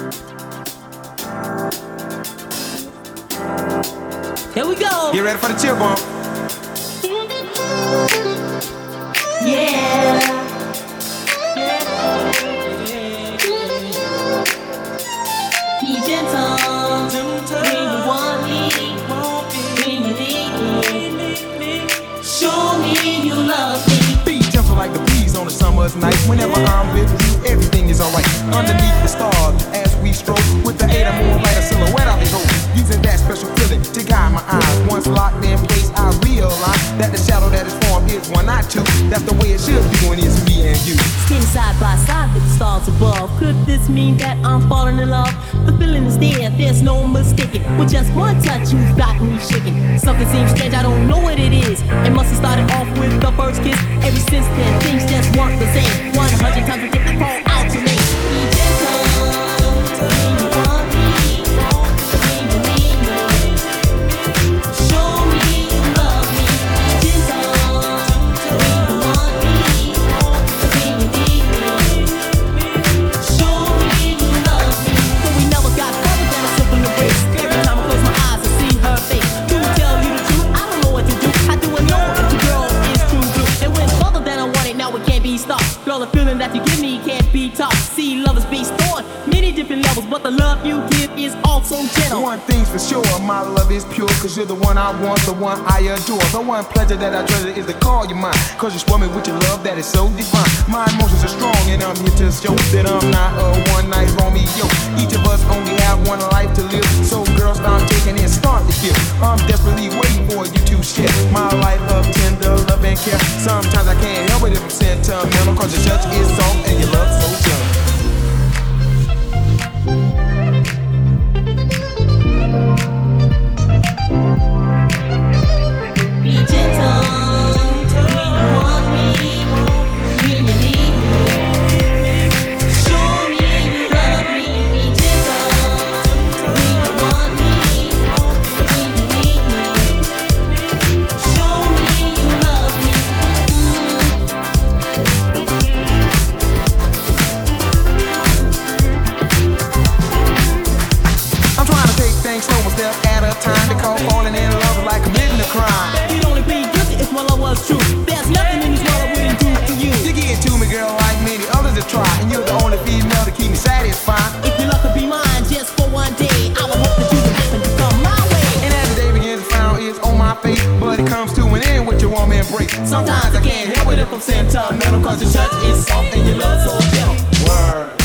Here we go. Get ready for the chill bump. Yeah. Be gentle when you want me, when you need me. Show me you love me. Be gentle like the breeze on a summer's night. Whenever I'm with you, everything is alright. Underneath the stars, as we stroll, with the aid of moonlight, a silhouette I'll behold. Using that special feeling to guide my eyes. Once locked in place, I realize that the shadow that is formed is one, not two. That's the way it should be when it's me and you. Skin side by side with the stars above. Could this mean that I'm falling in love? The feeling is there, there's no mistaking. With just one touch, you've got me shaking. Something seems strange, I don't know what it is. It must have started off with the first kiss. Ever since then, things just weren't the same. 100 times a day I call out to me. Be gentle when you want me, when you need me. Show me you love me. Be gentle when you want me, when you need me. Show me you love me. But we never got further than a simple embrace. Every time I close my eyes, I see her face. To tell you the truth, I don't know what to do. I do it know if the girl is true blue. It went further than I wanted, now it can't be stopped. Girl, the feeling that you give me can't be taught. See, love is based on many different levels, but the love you give is also gentle. One thing's for sure, my love is pure. Cause you're the one I want, the one I adore. The one pleasure that I treasure is to call you mine. Cause you swell me with your love that is so divine. My emotions are strong and I'm here to show that I'm not a one night Romeo. Each of us only have one life to live. So girl, start taking and start to give. I'm desperately waiting for you to share my life of tender love and care. Sometimes I can't help it if I'm sentimental. Cause your touch is soft and your love so gentle. Be gentle when you want me, when you need me. Show me you love me. Be gentle when you want me, when you need me. Show me you love me. I'm trying to take things slow one step at a time. Because falling in love is like committing a crime. You'd only be guilty if my love was true. There's nothing in this world I wouldn't do for you. You get to me, girl, like many others have tried. And you're the only female to keep me satisfied. If your love could be mine just for one day, I would hope that you would happen to come my way. And as the day begins, the frown is on my face. But it comes to an end with your warm embrace. Sometimes I can't help it if I'm sentimental. Cause your touch is soft and your love so gentle. Word.